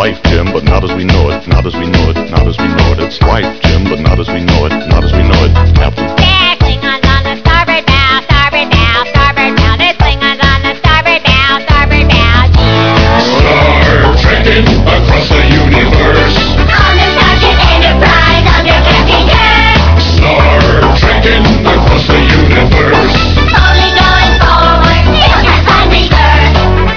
life, Jim, but not as we know it. Not as we know it. Not as we know it. It's life, Jim, but not as we know it. Not as we know it, Captain. There's Klingons on the starboard bow, starboard bow, starboard bow. There's Klingons on the starboard bow, starboard bow. Star trekking across the universe. On the Starship Enterprise under Captain Kirk. Star trekking across the universe. Only going forward, still can't find rebirth.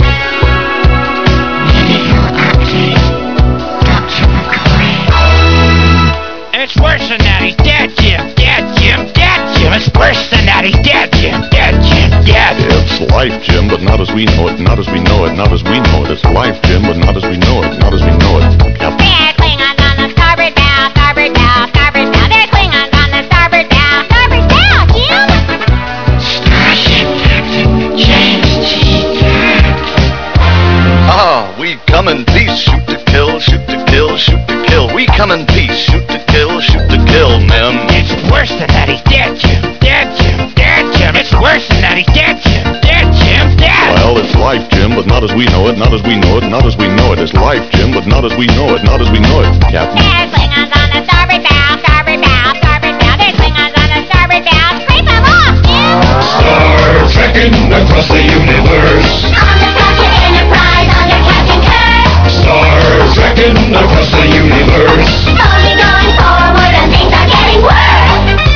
Dr. McCoy. It's worse than that, he's dead, Jim. Dead, Jim. Dead, Jim. It's worse than that, he's dead, Jim. Dead, Jim. Dead. It's life, Jim, but not as we know it. Not as we know it. Not as we know it. It's life, Jim, but not as we know it. Not as we know it, Captain. There's Klingons on the starboard bow, starboard bow, starboard bow. There's Klingons on the starboard bow, starboard bow, Jim. Starship Captain James T. Kirk. Ah, we come in peace, shoot to kill, shoot to kill, shoot to kill. We come in peace, shoot to kill, men. It's worse than that, he's dead, Jim. Dead, Jim. Dead, Jim. It's worse than that, he's dead, Jim. Dead, Jim. Dead. Well, it's life, Jim, but not as we know it. Not as we know it. Not as we know it. It's life, Jim, but not as we know it. Not as we know it, Captain. There's Klingons on the starboard bow, starboard bow, starboard bow. There's Klingons on the starboard bow. Scrape them off, Jim. Star trekking across the universe. On the Starship Enterprise under Captain Kirk. Star trekking across the universe. Only going forward and things are getting worse.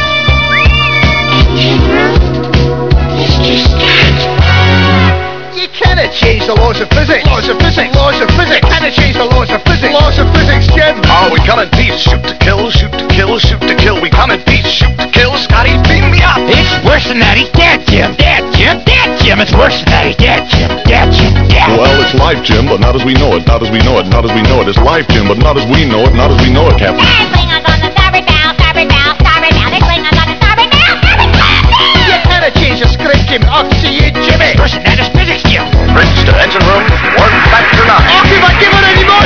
Engine room. Mr. Scott. You cannot change the laws of physics. Laws of physics. Laws of physics. You cannot change the laws of physics. Laws of physics, Jim. Ah, we come in peace, shoot to kill, shoot to kill, shoot to kill. We come in peace, shoot to kill. Scotty, beam me up. It's worse than that, he's dead, Jim. Dead, Jim. Dead, Jim. It's worse than that, he's dead, Jim. Dead, Jim. Dead. Well, it's life, Jim, but not as we know it. Not as we know it. Not as we know it. It's life, Jim, but not as we know it. Not as we know it, Captain. There's Klingons on the starboard bow, starboard bow, starboard bow. There's Klingons on the starboard bow, starboard bow. You cannot change the script, Jim. Up to you, Jimmy. It's worse than that, it's physics, Jim. Bridge to engine room, 1 factor 9. Off if I give it any more.